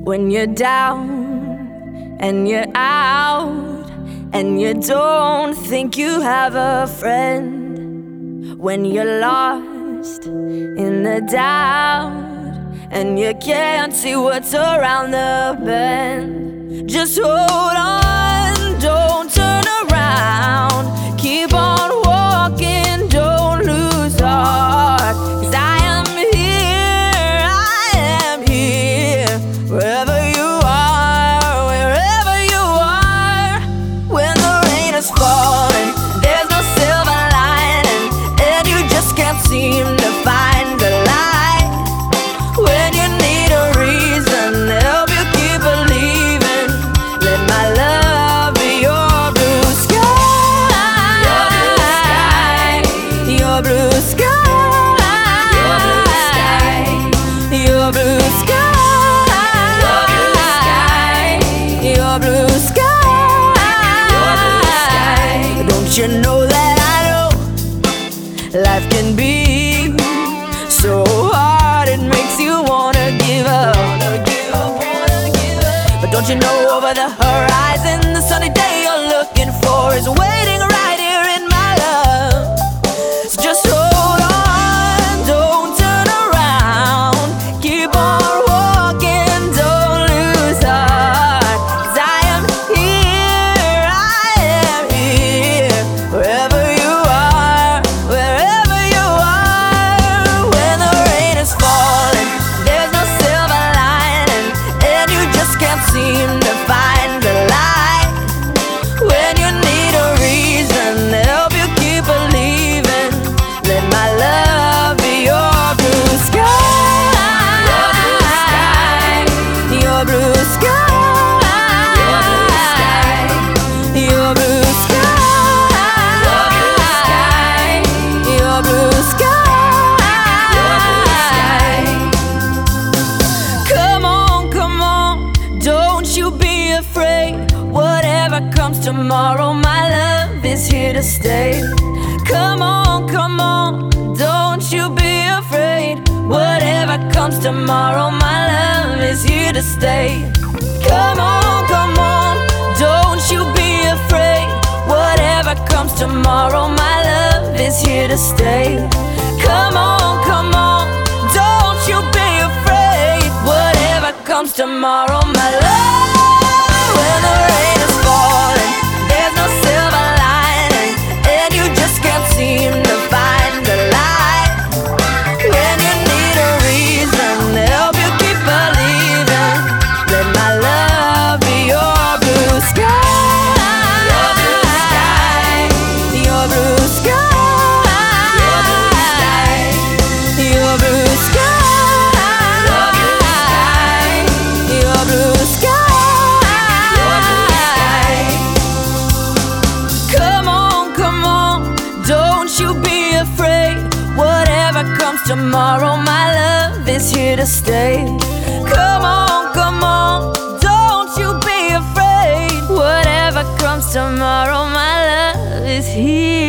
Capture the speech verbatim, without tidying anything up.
When you're down and you're out and you don't think you have a friend. When you're lost in the doubt and you can't see what's around the bend. Just hold on, don't turn around. Keep on walking, don't lose heart. 'Cause I am here, I am here. Wherever you are, wherever you are. When the rain is falling, there's no silver lining, and you just can't seem to find the light. When you need a reason to help you keep believing, let my love be your blue sky. Your blue sky. Your blue sky. Your blue sky. Don't you know that I know life can be so hard it makes you wanna give up. But don't you know over the horizon the sunny day you're looking for is waiting right here in my love. So just hold on, don't turn around. Keep on walking, don't lose heart. 'Cause I am here, I am here. Wherever you are, wherever you are. When the rain is falling, there's no silver lining, and you just can't seem to find the light. When you need a reason to help you keep believing, let my love be your blue sky. Your blue sky. Your blue sky. Your blue sky. Come on, come on, don't you be afraid. Whatever comes tomorrow, my love is here to stay. Come on, come on, don't you be afraid. Whatever comes tomorrow, my love is here to stay. Come on, come on, don't you be afraid. Whatever comes tomorrow, my love is here to stay. Come on, come on, don't you be afraid. Whatever comes tomorrow, my love. When the rain is falling, there's no silver lining, and you just can't seem to find the light. When you need a reason to help you keep believing, let my love be your blue sky. Your blue sky. Your blue sky. Your blue sky. Come on, come on, don't you be afraid. Whatever comes tomorrow, my love is here to stay. Come on, come on, don't you be afraid. Whatever comes tomorrow, my love is here